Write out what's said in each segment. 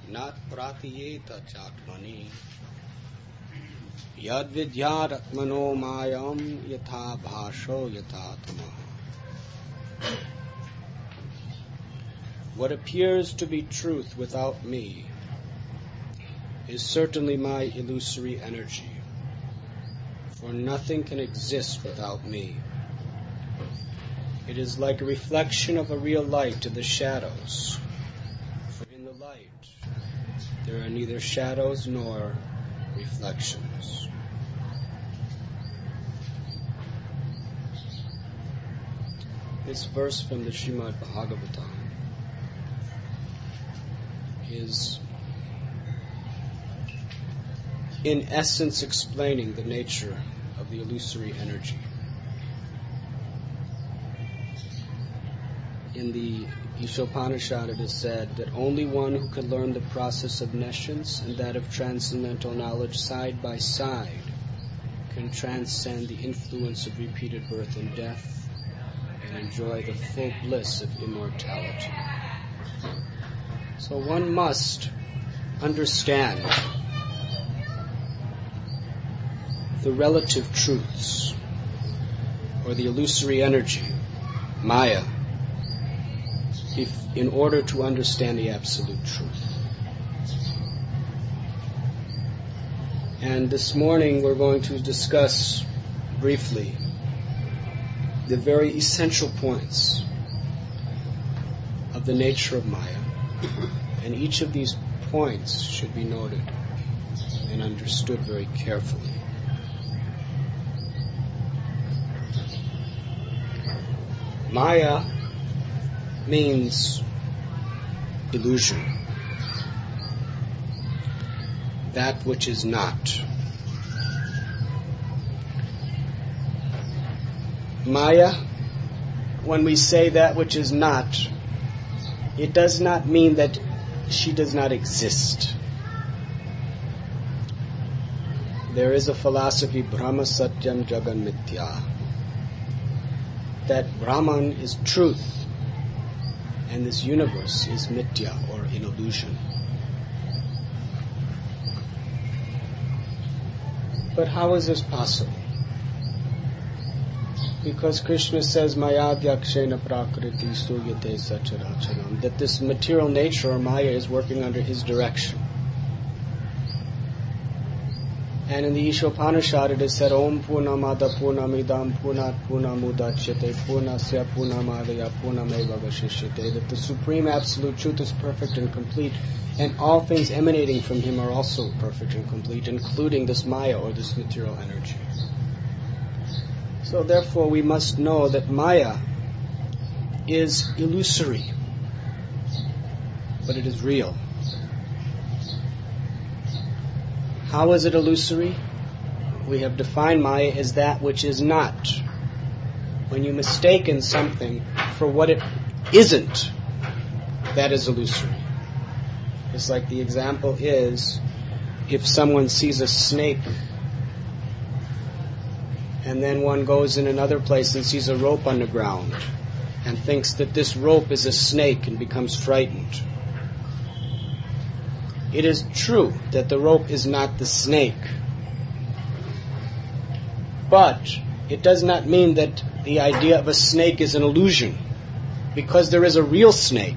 nat pratiyeta chatmani yad vidyat atmano mayam yatha bhasho yatha tamaha. What appears to be truth without me is certainly my illusory energy, for nothing can exist without me. It is like a reflection of a real light in the shadows, for in the light there are neither shadows nor reflections. This verse from the Srimad Bhagavatam is in essence explaining the nature of the illusory energy. In the Ishopanishad it is said that only one who can learn the process of nescience and that of transcendental knowledge side by side can transcend the influence of repeated birth and death and enjoy the full bliss of immortality. So one must understand the relative truths, or the illusory energy, Maya, in order to understand the absolute truth. And this morning we're going to discuss briefly the very essential points of the nature of Maya, and each of these points should be noted and understood very carefully. Maya means illusion, that which is not. Maya, when we say that which is not, it does not mean that she does not exist. There is a philosophy, Brahma Satyam Jagan Mithya, that Brahman is truth and this universe is mithya, or an illusion. But how is this possible? Because Krishna says, Maya Vyakshena Prakriti Suyate Sacharachanam, that this material nature, or Maya, is working under his direction. And in the Ishopanishad it is said, Om Purnamada Purnamidam Purnat Purnamudachyate Purnasya Purnamadaya Purnameva Vashishyate, that the Supreme Absolute Truth is perfect and complete, and all things emanating from him are also perfect and complete, including this Maya, or this material energy. So therefore we must know that Maya is illusory, but it is real. How is it illusory? We have defined Maya as that which is not. When you mistaken something for what it isn't, that is illusory. It's like the example is, if someone sees a snake and then one goes in another place and sees a rope on the ground and thinks that this rope is a snake and becomes frightened. It is true that the rope is not the snake, but it does not mean that the idea of a snake is an illusion, because there is a real snake,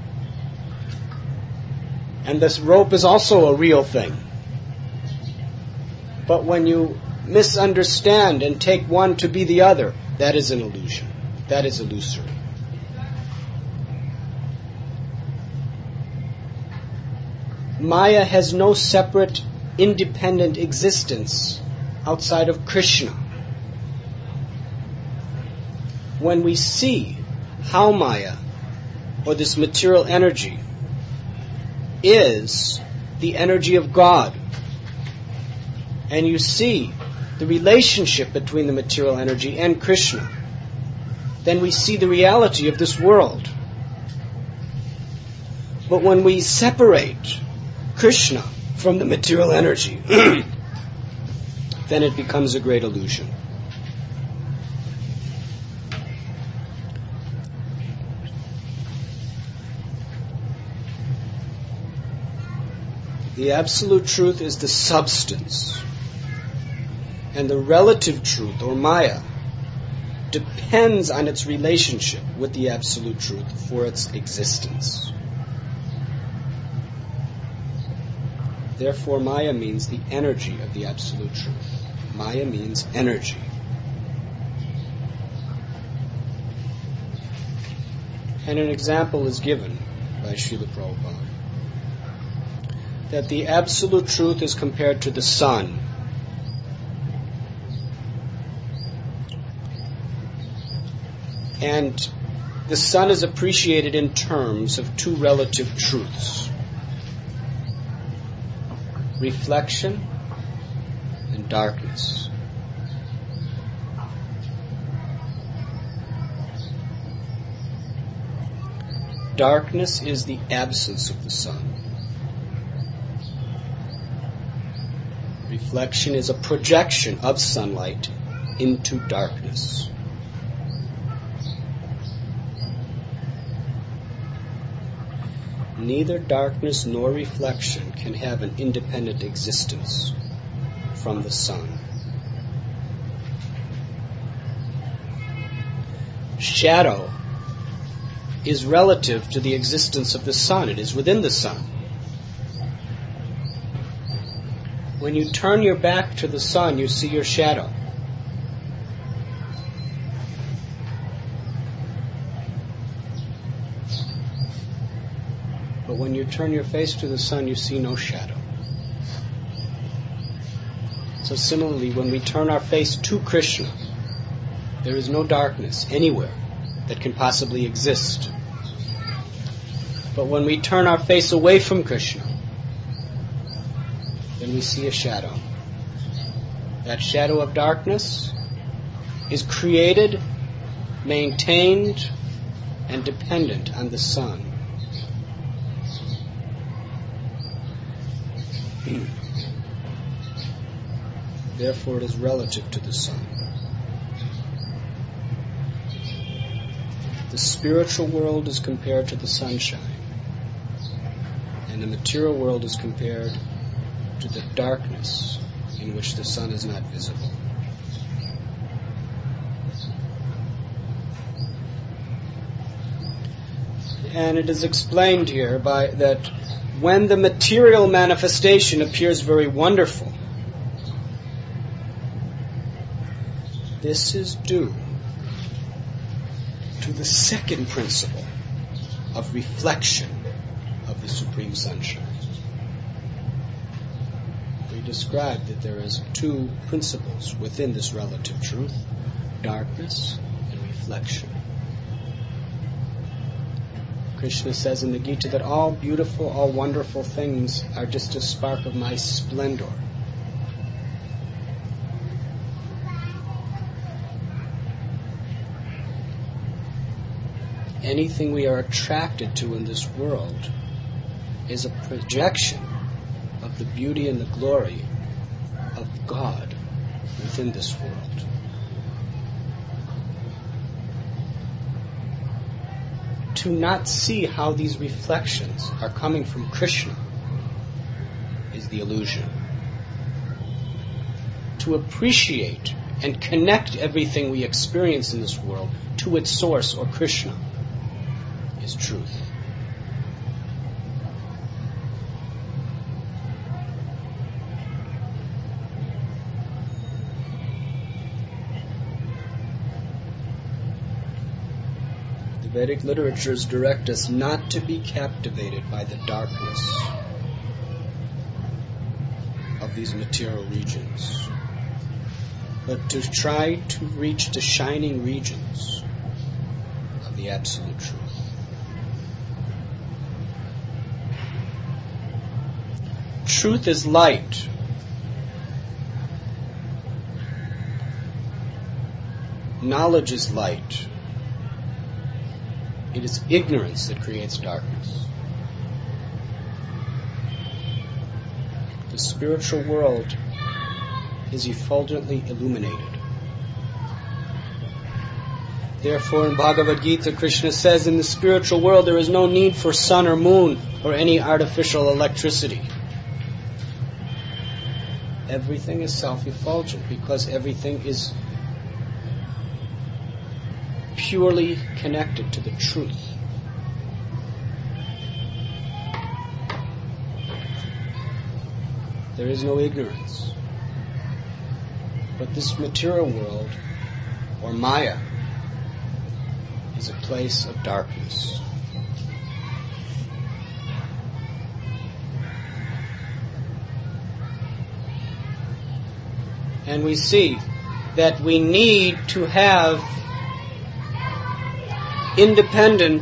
and this rope is also a real thing. But when you misunderstand and take one to be the other, that is an illusion. That is illusory. Maya has no separate, independent existence outside of Krishna. When we see how Maya, or this material energy, is the energy of God, and you see the relationship between the material energy and Krishna, then we see the reality of this world. But when we separate Krishna from the material energy, then it becomes a great illusion. The absolute truth is the substance, and the relative truth, or Maya, depends on its relationship with the absolute truth for its existence. Therefore, Maya means the energy of the absolute truth. Maya means energy. And an example is given by Srila Prabhupada that the absolute truth is compared to the sun. And the sun is appreciated in terms of two relative truths: reflection and darkness. Darkness is the absence of the sun. Reflection is a projection of sunlight into darkness. Neither darkness nor reflection can have an independent existence from the sun. Shadow is relative to the existence of the sun. It is within the sun. When you turn your back to the sun, you see your shadow. But when you turn your face to the sun, you see no shadow. So similarly, when we turn our face to Krishna, there is no darkness anywhere that can possibly exist. But when we turn our face away from Krishna, then we see a shadow. That shadow of darkness is created, maintained, and dependent on the sun. Therefore, it is relative to the sun. The spiritual world is compared to the sunshine, and the material world is compared to the darkness in which the sun is not visible. And it is explained here by that when the material manifestation appears very wonderful, this is due to the second principle of reflection of the Supreme Sunshine. We described that there is two principles within this relative truth: darkness and reflection. Krishna says in the Gita that all beautiful, all wonderful things are just a spark of my splendor. Anything we are attracted to in this world is a projection of the beauty and the glory of God within this world. To not see how these reflections are coming from Krishna is the illusion. To appreciate and connect everything we experience in this world to its source, or Krishna, is truth. The Vedic literatures direct us not to be captivated by the darkness of these material regions, but to try to reach the shining regions of the absolute truth. Truth is light. Knowledge is light. It is ignorance that creates darkness. The spiritual world is effulgently illuminated. Therefore, in Bhagavad Gita, Krishna says, in the spiritual world there is no need for sun or moon or any artificial electricity. Everything is self-effulgent because everything is purely connected to the truth. There is no ignorance. But this material world, or Maya, is a place of darkness. And we see that we need to have independent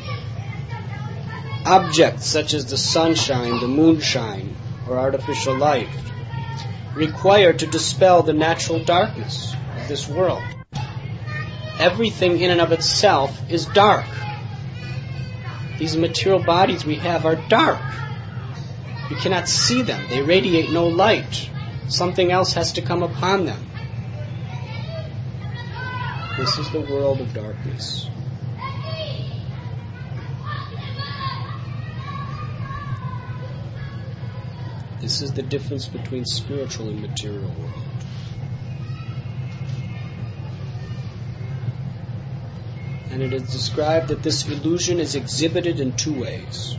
objects such as the sunshine, the moonshine, or artificial light required to dispel the natural darkness of this world. Everything in and of itself is dark. These material bodies we have are dark. You cannot see them. They radiate no light. Something else has to come upon them. This is the world of darkness. This is the difference between spiritual and material world. And it is described that this illusion is exhibited in two ways.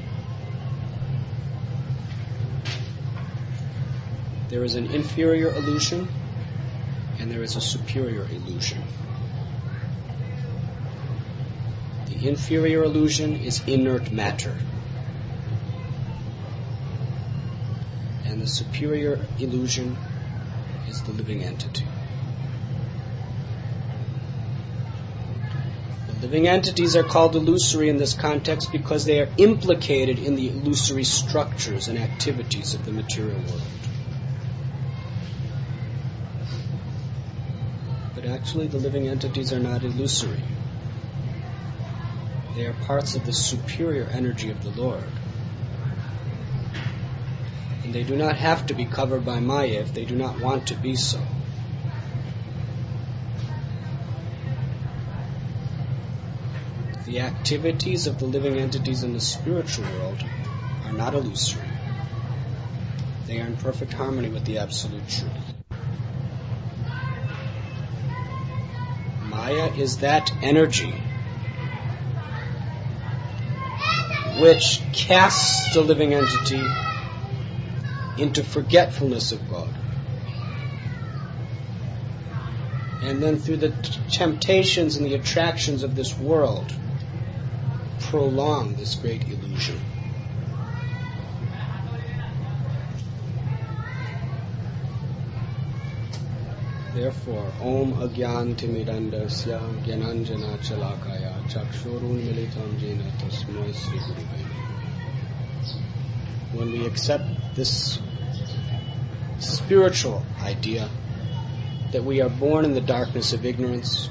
There is an inferior illusion and there is a superior illusion. The inferior illusion is inert matter. And the superior illusion is the living entity. The living entities are called illusory in this context because they are implicated in the illusory structures and activities of the material world. But actually the living entities are not illusory. They are parts of the superior energy of the Lord. And they do not have to be covered by Maya if they do not want to be so. The activities of the living entities in the spiritual world are not illusory. They are in perfect harmony with the absolute truth. Maya is that energy which casts the living entity into forgetfulness of God. And then through the temptations and the attractions of this world, prolong this great illusion. Therefore, Om Agyan Timidandasya Gyananjana Chalakaya Chakshurun Militam Jena Tasmai Sri Guruvaya. When we accept this spiritual idea that we are born in the darkness of ignorance,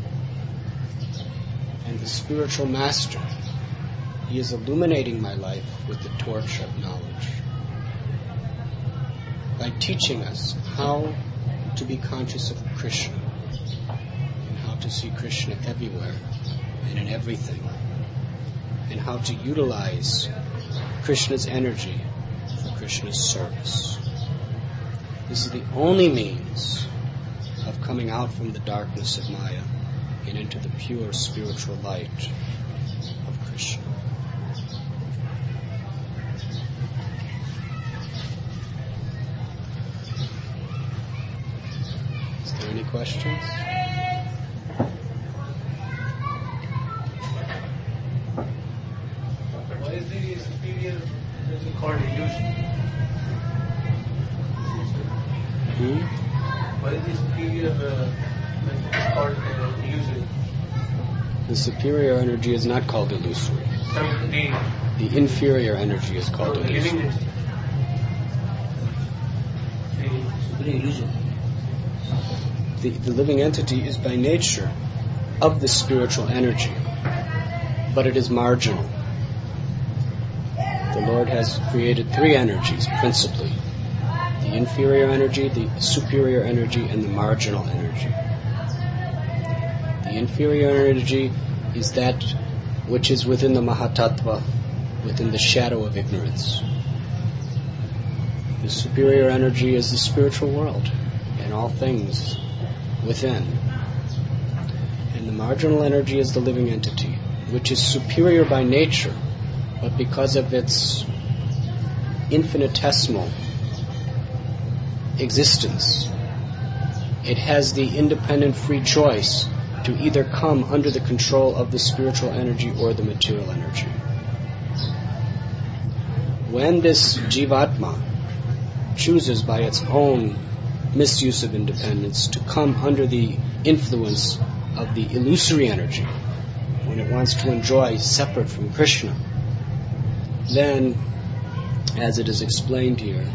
and the spiritual master, he is illuminating my life with the torch of knowledge by teaching us how to be conscious of Krishna and how to see Krishna everywhere and in everything, and how to utilize Krishna's energy for Krishna's service. This is the only means of coming out from the darkness of Maya and into the pure spiritual light of Krishna. Is there any questions? Why is the superior called illusion? Why is the superior called illusion? The superior energy is not called illusory. The inferior energy is called illusory. The living entity is by nature of the spiritual energy, but it is marginal. The Lord has created three energies principally: the inferior energy, the superior energy, and the marginal energy. The inferior energy is that which is within the Mahatattva, within the shadow of ignorance. The superior energy is the spiritual world and all things within. And the marginal energy is the living entity, which is superior by nature, but because of its infinitesimal existence, it has the independent free choice to either come under the control of the spiritual energy or the material energy. When this Jivatma chooses by its own misuse of independence to come under the influence of the illusory energy, when it wants to enjoy separate from Krishna, then, as it is explained here,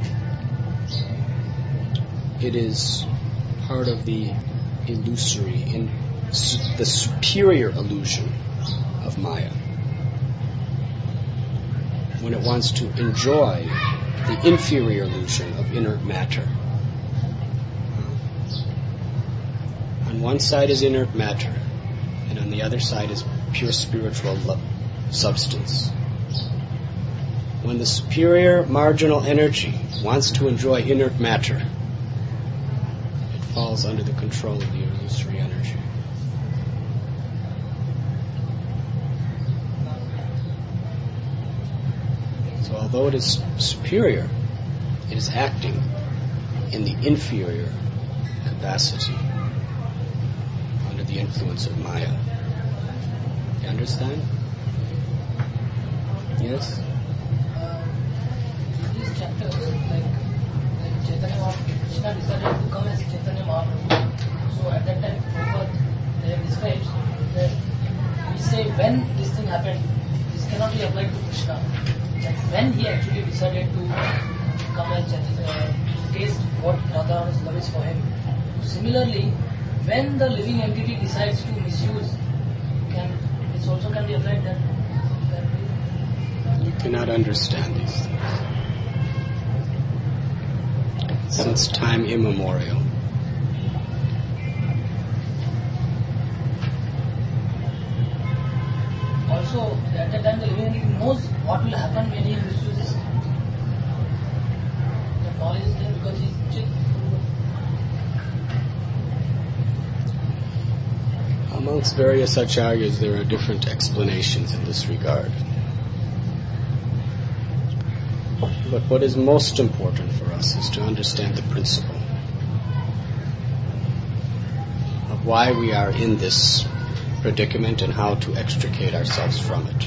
it is part of the illusory, in the superior illusion of Maya. When it wants to enjoy the inferior illusion of inert matter. On one side is inert matter, and on the other side is pure spiritual substance. When the superior marginal energy wants to enjoy inert matter, it falls under the control of the illusory energy. So although it is superior, it is acting in the inferior capacity under the influence of Maya. You understand? Yes? These chapters, like Chaitanya Mahaprabhu, Krishna decided to come as Chaitanya Mahaprabhu. So at that time, Prabhupada, they have described that we say when this thing happened, this cannot be applied to Krishna. That when he actually decided to come as Chaitanya, taste what Radharani's love is for him. Similarly, when the living entity decides to misuse, it also can be applied that way. You cannot understand these things. Since time immemorial. Also, at that time the living entity knows what will happen when he misuses. The knowledge is there because he's chit. Amongst various acharyas, there are different explanations in this regard. But what is most important for us is to understand the principle of why we are in this predicament and how to extricate ourselves from it.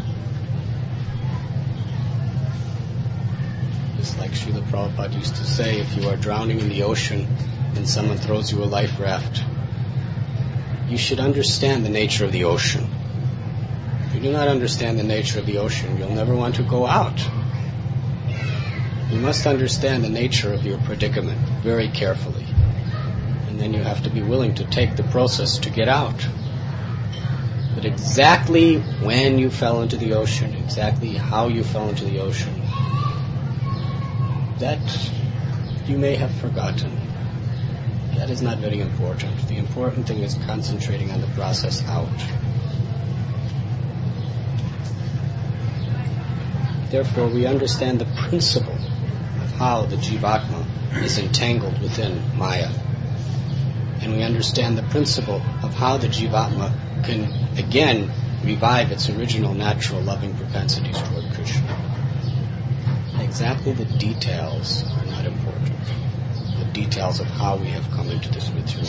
It's like Srila Prabhupada used to say, if you are drowning in the ocean and someone throws you a life raft, you should understand the nature of the ocean. If you do not understand the nature of the ocean, you'll never want to go out. You must understand the nature of your predicament very carefully. And then you have to be willing to take the process to get out. But exactly when you fell into the ocean, exactly how you fell into the ocean, that you may have forgotten. That is not very important. The important thing is concentrating on the process out. Therefore, we understand the principle of how the Jivatma is entangled within Maya. And we understand the principle of how the Jivatma can, again, revive its original natural loving propensities toward Krishna. Exactly the details are not important. The details of how we have come into this material.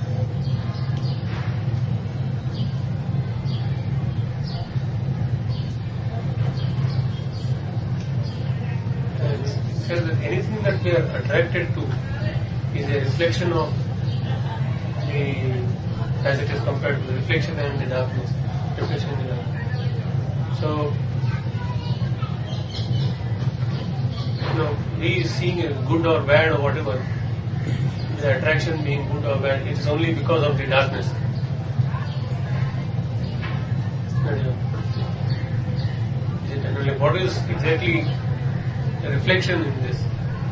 It says that anything that we are attracted to is a reflection of the, as it is compared to the reflection and the darkness. Reflection and the darkness. So, we seeing it good or bad or whatever, the attraction being good or bad, it is only because of the darkness. And what is exactly the reflection in this?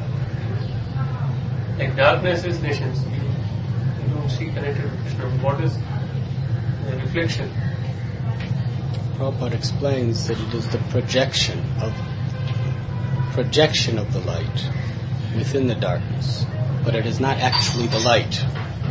Like darkness is nations. You don't see connected with Krishna. What is the reflection? Prabhupada explains that it is the projection of the light within the darkness, but it is not actually the light.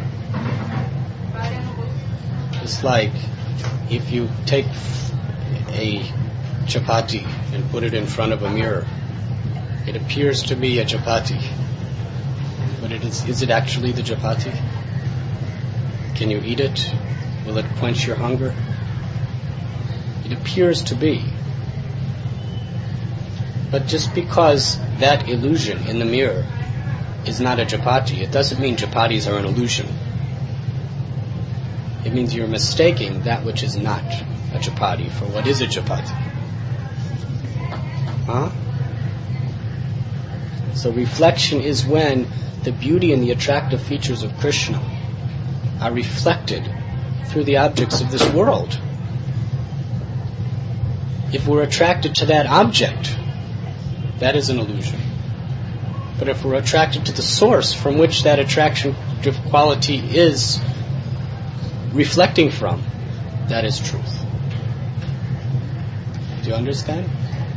It's like if you take a chapati and put it in front of a mirror. It appears to be a chapati, but is it actually the chapati? Can you eat it? Will it quench your hunger? It appears to be. But just because that illusion in the mirror is not a chapati, it doesn't mean chapatis are an illusion. It means you're mistaking that which is not a chapati for what is a chapati. Huh? So reflection is when the beauty and the attractive features of Krishna are reflected through the objects of this world. If we're attracted to that object, that is an illusion. But if we're attracted to the source from which that attractive quality is reflecting from, that is truth. Do you understand?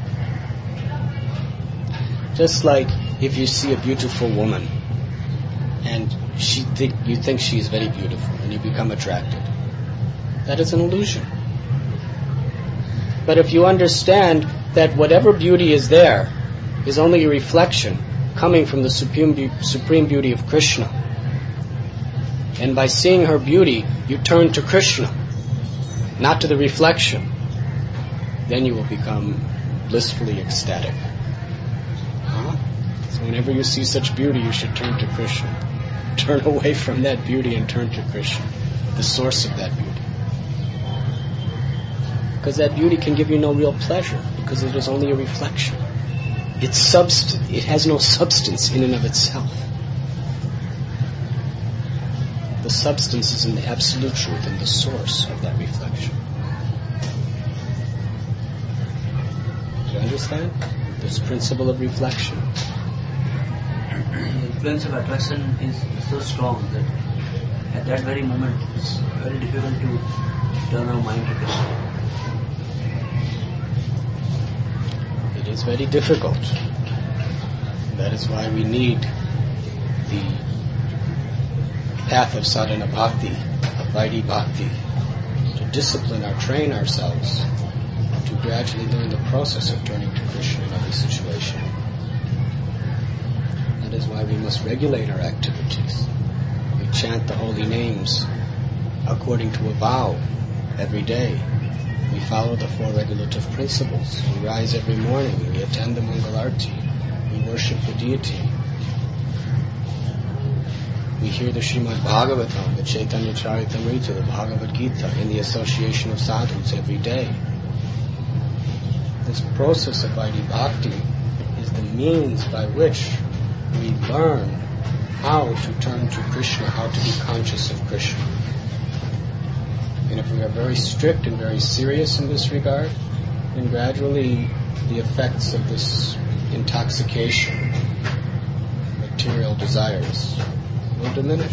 Just like if you see a beautiful woman and you think she is very beautiful and you become attracted, that is an illusion. But if you understand that whatever beauty is there is only a reflection coming from the supreme beauty of Krishna, and by seeing her beauty you turn to Krishna, not to the reflection, then you will become blissfully ecstatic. So whenever you see such beauty, you should turn to Krishna. Turn away from that beauty and turn to Krishna, the source of that beauty. Because that beauty can give you no real pleasure, because it is only a reflection. It has no substance in and of itself. The substance is in the absolute truth, in the source of that reflection. Do you understand? This principle of reflection. The influence of attraction is so strong that at that very moment it's very difficult to turn our mind to Krishna. It is very difficult. That is why we need the path of sadhana bhakti, of vaidhi bhakti, to discipline or train ourselves to gradually learn the process of turning to Krishna in every situation. That is why we must regulate our activities. We chant the holy names according to a vow every day. We follow the four regulative principles. We rise every morning. We attend the Mangalarti. We worship the deity. We hear the Srimad Bhagavatam, the Chaitanya Charitamrita, the Bhagavad Gita in the association of sadhus every day. This process of Vaidhi Bhakti is the means by which we learn how to turn to Krishna, how to be conscious of Krishna. And if we are very strict and very serious in this regard, then gradually the effects of this intoxication, material desires, will diminish.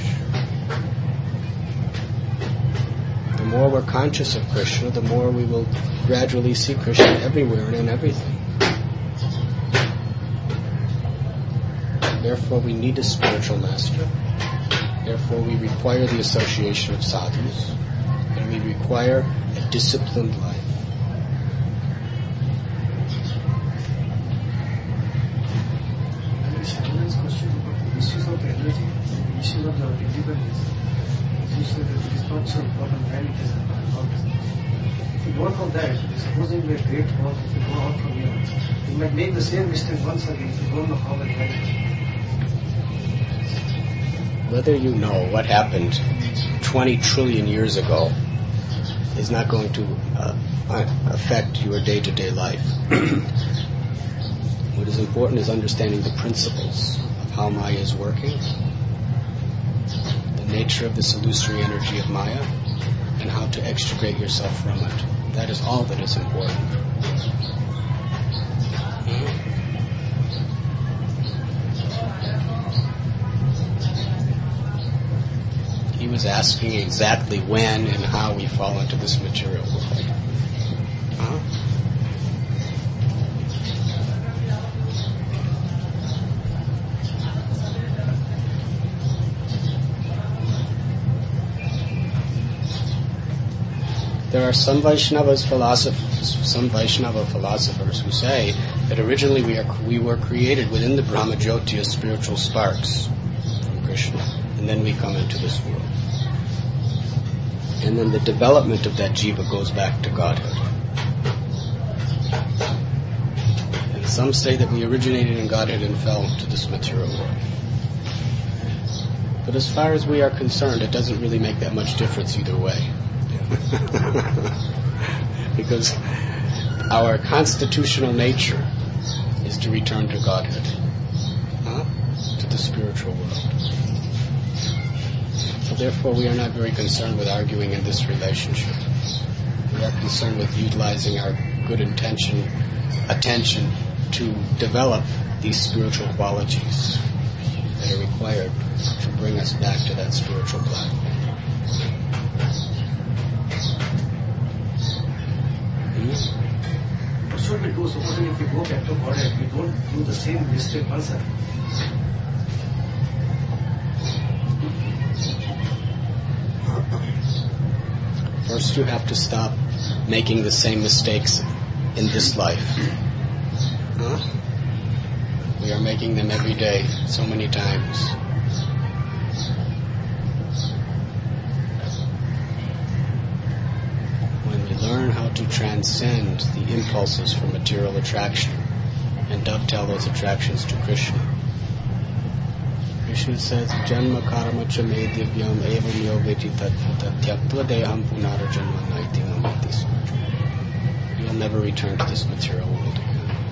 The more we're conscious of Krishna, the more we will gradually see Krishna everywhere and in everything. Therefore, we need a spiritual master. Therefore, we require the association of sadhus, and we require a disciplined life. Shaman's question about the issues of energy, the issues of the independence. You said that it is not so important when it is about. If you work on that, supposing we are great work, if you go out from here, you might make the same mistake once again if you don't know how and when. Whether you know what happened 20 trillion years ago is not going to affect your day-to-day life. What is important is understanding the principles of how Maya is working, the nature of this illusory energy of Maya, and how to extricate yourself from it. That is all that is important. He was asking exactly when and how we fall into this material world. Huh? There are some Vaishnava philosophers who say that originally we were created within the Brahmajyoti as spiritual sparks from Krishna, and then we come into this world. And then the development of that jiva goes back to Godhead. And some say that we originated in Godhead and fell to this material world. But as far as we are concerned, it doesn't really make that much difference either way. Because our constitutional nature is to return to Godhead, to the spiritual world. So therefore we are not very concerned with arguing in this relationship. We are concerned with utilizing our good attention to develop these spiritual qualities that are required to bring us back to that spiritual platform. What should we do? Supposing if we go back to Godhead, we don't do the same mistake once again. First you have to stop making the same mistakes in this life. We are making them every day, so many times. When we learn how to transcend the impulses for material attraction and dovetail those attractions to Krishna, Krishna says, Janma karma cha me divyam evam yo veti tatyatva deham punara janma naiti namati sutra. You will never return to this material world again.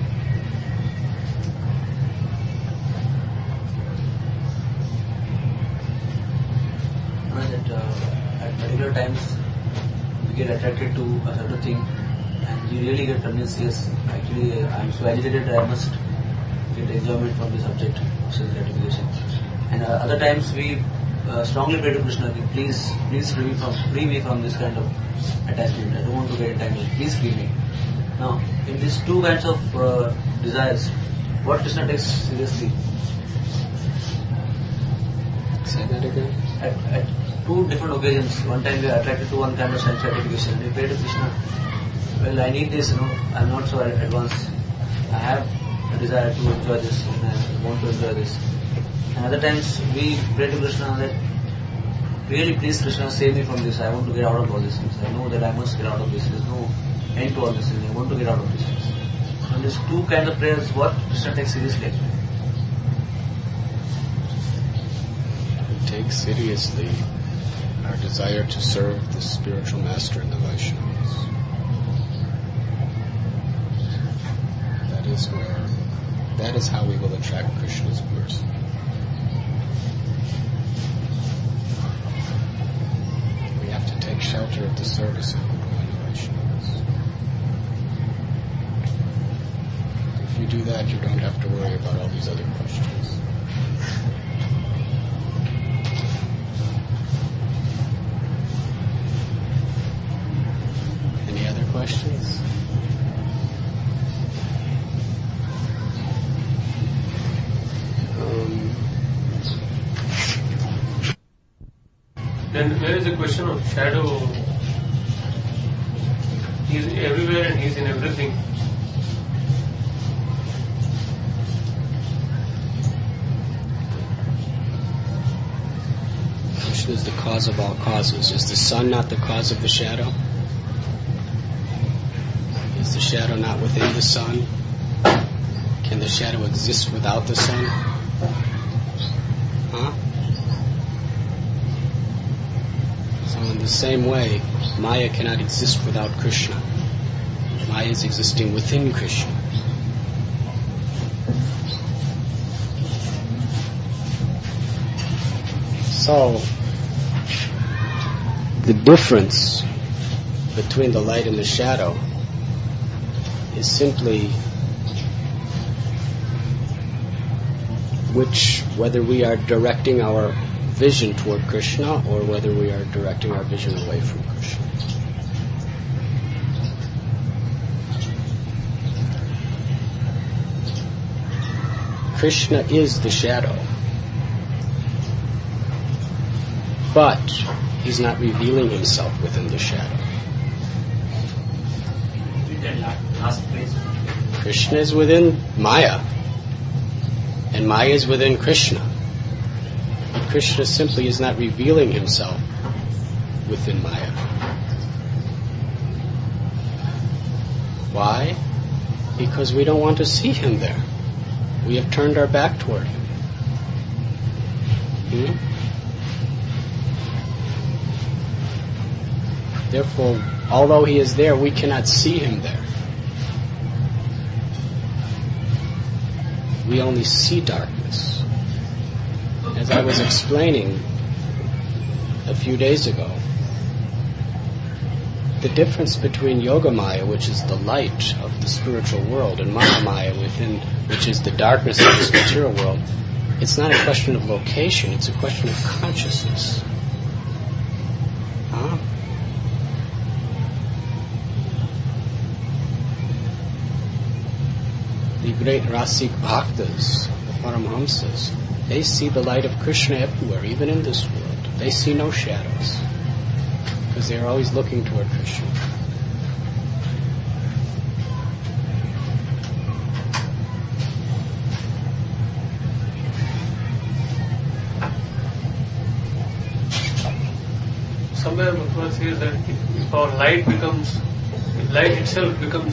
At particular times we get attracted to a certain thing and you really get convinced, yes, actually I am so agitated that I must get enjoyment from the subject of sense gratification. And other times we strongly pray to Krishna, please free me from this kind of attachment. I don't want to get entangled. Please free me. Now, in these two kinds of desires, what Krishna takes seriously? Say that again. At two different occasions, one time we are attracted to one kind of sense gratification and we pray to Krishna, well, I need this, I am not so advanced. I have a desire to enjoy this and I want to enjoy this. And other times we pray to Krishna that, really please Krishna, save me from this. I want to get out of all these things. I know that I must get out of this. There is no end to all these things. I want to get out of these things. And these two kinds of prayers, what Krishna takes seriously actually? He takes seriously our desire to serve the spiritual master and the Vaishnavas. That is how we will attract Krishna's mercy. We have to take shelter of the service of the Guru and the Vaishnavas. If you do that, you don't have to worry about all these other questions. Any other questions? Then there is a question of shadow. He is everywhere and he is in everything. Krishna is the cause of all causes. Is the sun not the cause of the shadow? Is the shadow not within the sun? Can the shadow exist without the sun? So in the same way, Maya cannot exist without Krishna. Maya is existing within Krishna. So, the difference between the light and the shadow is simply whether we are directing our vision toward Krishna or whether we are directing our vision away from Krishna. Krishna is the shadow, but he's not revealing himself within the shadow. Ask please. Krishna is within Maya, and Maya is within Krishna. But Krishna simply is not revealing himself within Maya. Why? Because we don't want to see him there. We have turned our back toward him. Therefore, although he is there, we cannot see him there. We only see darkness. As I was explaining a few days ago, the difference between Yogamaya, which is the light of the spiritual world, and Mahamaya, which is the darkness of this material world, it's not a question of location, it's a question of consciousness. The great Rasik Bhaktas, the Paramhamsas, they see the light of Krishna everywhere, even in this world. They see no shadows, because they are always looking toward Krishna. Somewhere Bhagwan says that if our light itself becomes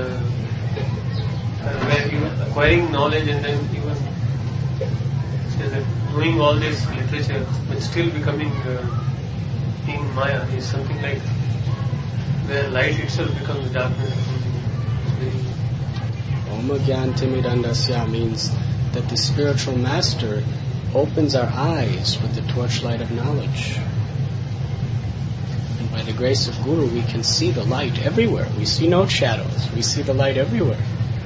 where you are acquiring knowledge, and then even says that knowing all this literature but still becoming being Maya is something like where light itself becomes darkness or something. Oma Gyantimidandasya means that the spiritual master opens our eyes with the torchlight of knowledge. And by the grace of Guru, we can see the light everywhere. We see no shadows. We see the light everywhere.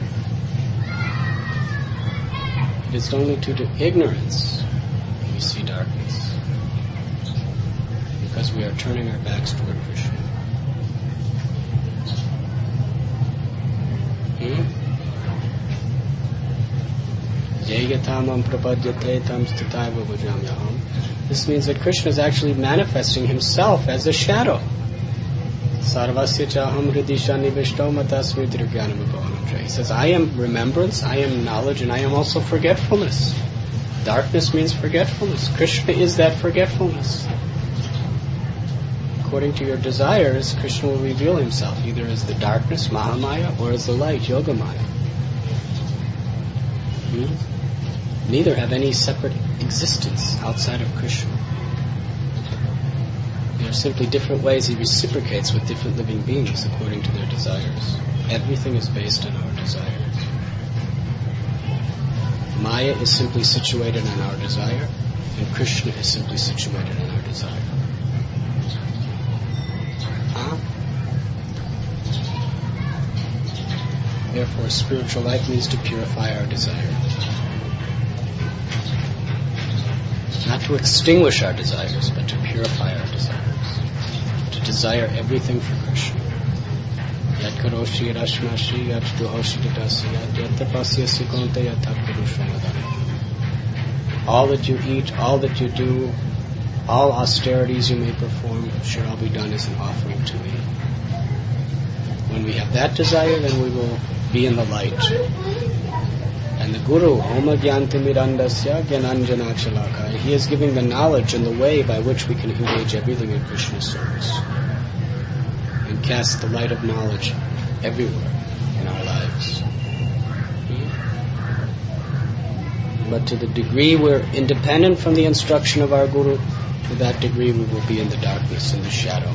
It is only due to ignorance we see darkness, because we are turning our backs toward Krishna. This means that Krishna is actually manifesting himself as a shadow. He says, I am remembrance, I am knowledge, and I am also forgetfulness. Darkness means forgetfulness. Krishna is that forgetfulness. According to your desires, Krishna will reveal himself either as the darkness, Mahamaya, or as the light, Yogamaya. Neither have any separate existence outside of Krishna. They are simply different ways he reciprocates with different living beings according to their desires. Everything is based on our desires. Maya is simply situated on our desire, and Krishna is simply situated on our desire. Therefore, spiritual life needs to purify our desire. Not to extinguish our desires, but to purify our desires. To desire everything for Krishna. Yat karoshi rashmashi yat duhoshi dadasi yat tapasyasi konte yat purusham. All that you eat, all that you do, all austerities you may perform should all be done as an offering to me. When we have that desire, then we will be in the light. And the Guru, Oma Gyantimirandasya Gyananjana Chalaka, he is giving the knowledge and the way by which we can engage everything in Krishna's service and cast the light of knowledge everywhere in our lives. But to the degree we're independent from the instruction of our Guru, to that degree we will be in the darkness, in the shadow.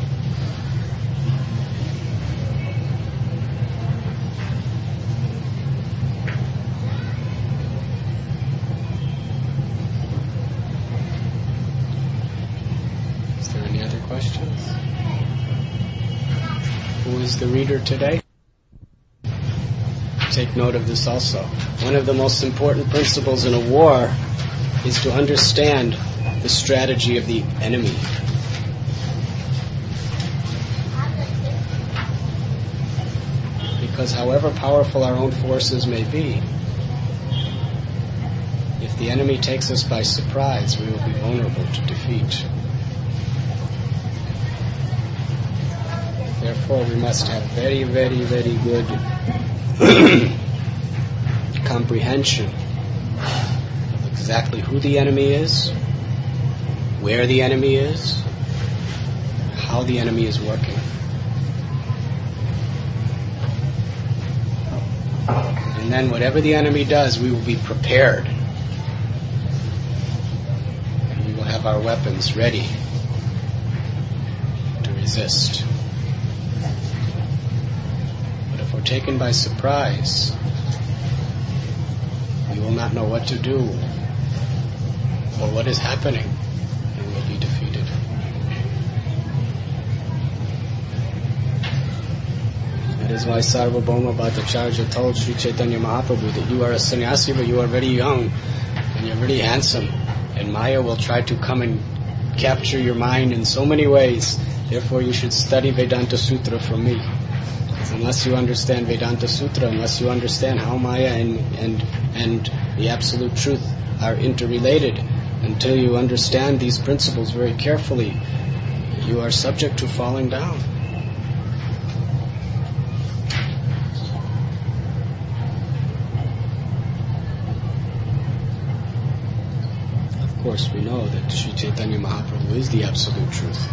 Questions? Who is the reader today? Take note of this also. One of the most important principles in a war is to understand the strategy of the enemy. Because however powerful our own forces may be, if the enemy takes us by surprise, we will be vulnerable to defeat. Therefore, therefore we must have very, very, very good comprehension of exactly who the enemy is, where the enemy is, how the enemy is working. And then whatever the enemy does, we will be prepared. And we will have our weapons ready to resist. But if we're taken by surprise, we will not know what to do or what is happening, and we'll be defeated. That is why Sarvabhauma Bhattacharya told Sri Chaitanya Mahaprabhu that you are a sannyasi, but you are very young and you're very handsome, and Maya will try to come and capture your mind in so many ways. Therefore you should study Vedanta Sutra from me. Because unless you understand Vedanta Sutra, unless you understand how Maya and the Absolute Truth are interrelated, until you understand these principles very carefully, you are subject to falling down. Of course, we know that Sri Chaitanya Mahaprabhu is the Absolute Truth.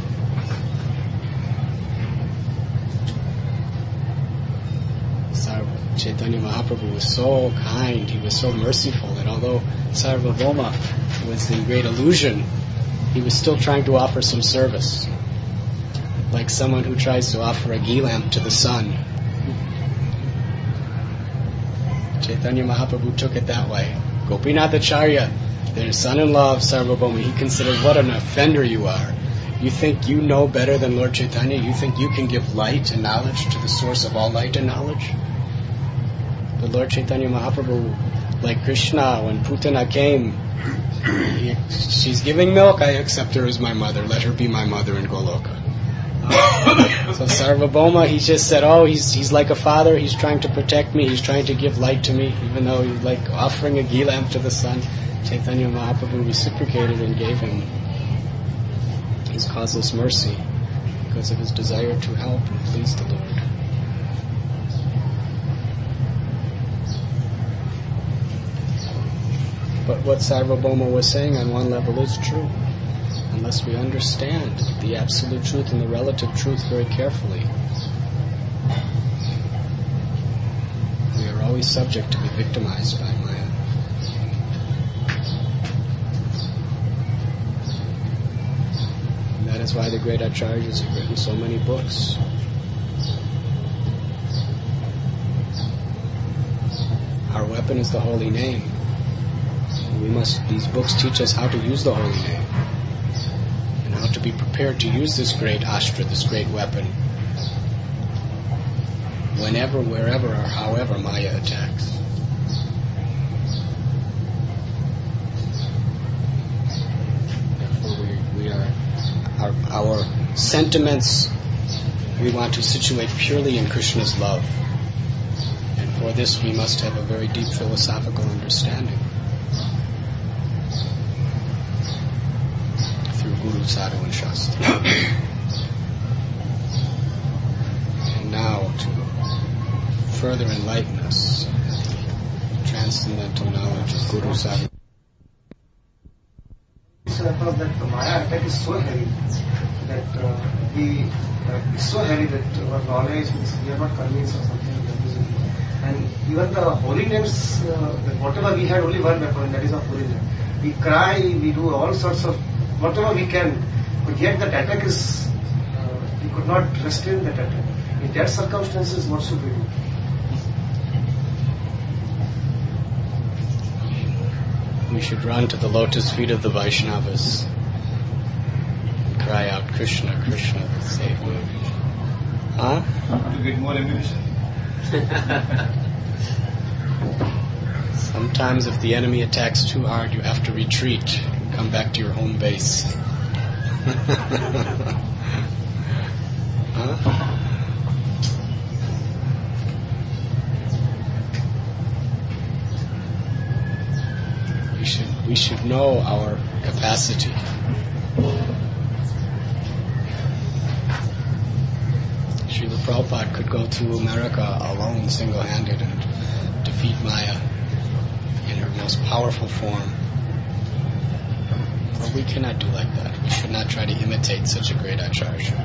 Chaitanya Mahaprabhu was so kind, he was so merciful, that although Sarvabhauma was in great illusion, he was still trying to offer some service. Like someone who tries to offer a ghee lamp to the sun. Chaitanya Mahaprabhu took it that way. Gopinathacharya, the son-in-law of Sarvabhauma, he considered, what an offender you are. You think you know better than Lord Chaitanya? You think you can give light and knowledge to the source of all light and knowledge? But Lord Chaitanya Mahaprabhu, like Krishna, when Putana came, she's giving milk, I accept her as my mother. Let her be my mother in Goloka. So Sarvabhauma, he just said, he's like a father, he's trying to protect me, he's trying to give light to me, even though he's like offering a ghee lamp to the sun. Chaitanya Mahaprabhu reciprocated and gave him his causeless mercy because of his desire to help and please the Lord. But what Sarvabhauma was saying on one level is true. Unless we understand the absolute truth and the relative truth very carefully, we are always subject to be victimized by Maya. And that is why the great Acharyas have written so many books. Our weapon is the holy name. These books teach us how to use the holy name and how to be prepared to use this great astra, this great weapon, whenever, wherever, or however Maya attacks. Therefore, we are our sentiments. We want to situate purely in Krishna's love, and for this we must have a very deep philosophical understanding. Guru, Sadhu, and Shastra. And now, to further enlighten us, the transcendental knowledge of Guru, Sadhu. So I thought that the Maya attack is so heavy that it's so heavy that our knowledge is, we are not convinced or something like that. And even the holy names, whatever we had only one weapon, that is our holy name. We cry, we do all sorts of whatever we can, but yet that attack is, we could not restrain that attack. In that circumstances, what should we do? We should run to the lotus feet of the Vaishnavas and cry out, Krishna, Krishna, save me. Huh? To get more ammunition. Sometimes if the enemy attacks too hard, you have to retreat. Come back to your home base. Huh? We should know our capacity. Srila Prabhupada could go to America alone, single-handed, and defeat Maya in her most powerful form. But we cannot do like that. We should not try to imitate such a great Acharya.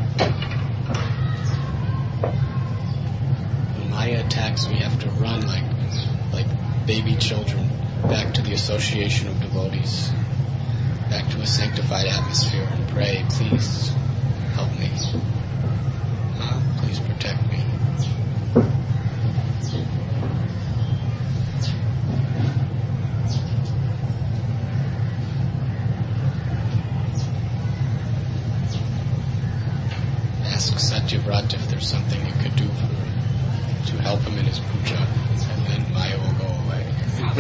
When Maya attacks, we have to run like baby children back to the association of devotees, back to a sanctified atmosphere, and pray, please help me. Please protect me. Ask Satyavrat if there's something you could do to help him in his puja.